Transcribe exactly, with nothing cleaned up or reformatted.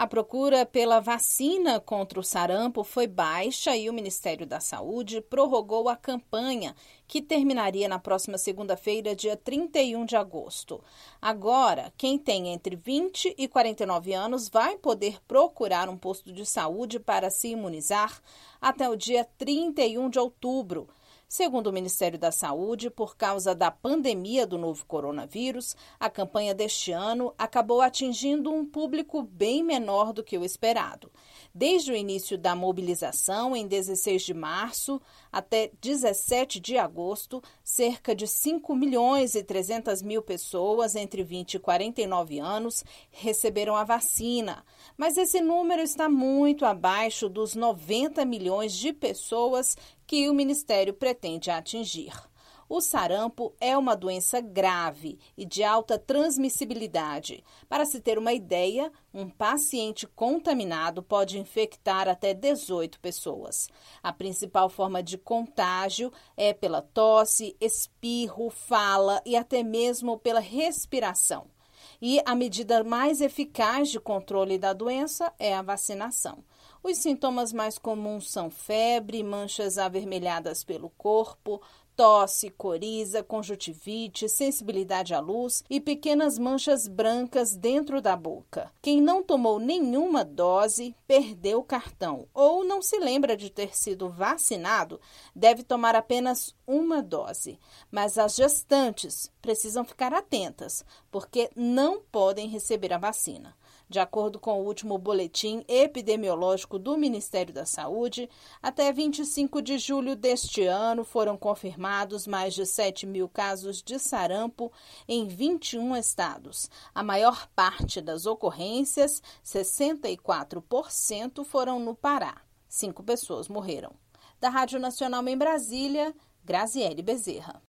A procura pela vacina contra o sarampo foi baixa e o Ministério da Saúde prorrogou a campanha, que terminaria na próxima segunda-feira, dia trinta e um de agosto. Agora, quem tem entre vinte e quarenta e nove anos vai poder procurar um posto de saúde para se imunizar até o dia trinta e um de outubro. Segundo o Ministério da Saúde, por causa da pandemia do novo coronavírus, a campanha deste ano acabou atingindo um público bem menor do que o esperado. Desde o início da mobilização, em dezesseis de março até dezessete de agosto, cerca de cinco milhões e trezentas mil pessoas entre vinte e quarenta e nove anos receberam a vacina. Mas esse número está muito abaixo dos noventa milhões de pessoas que o Ministério pretende atingir. O sarampo é uma doença grave e de alta transmissibilidade. Para se ter uma ideia, um paciente contaminado pode infectar até dezoito pessoas. A principal forma de contágio é pela tosse, espirro, fala e até mesmo pela respiração. E a medida mais eficaz de controle da doença é a vacinação. Os sintomas mais comuns são febre, manchas avermelhadas pelo corpo, tosse, coriza, conjuntivite, sensibilidade à luz e pequenas manchas brancas dentro da boca. Quem não tomou nenhuma dose perdeu o cartão ou não se lembra de ter sido vacinado deve tomar apenas uma dose. Mas as gestantes precisam ficar atentas, porque não podem receber a vacina. De acordo com o último boletim epidemiológico do Ministério da Saúde, até vinte e cinco de julho deste ano foram confirmados mais de sete mil casos de sarampo em vinte e um estados. A maior parte das ocorrências, sessenta e quatro por cento, foram no Pará. Cinco pessoas morreram. Da Rádio Nacional em Brasília, Graziele Bezerra.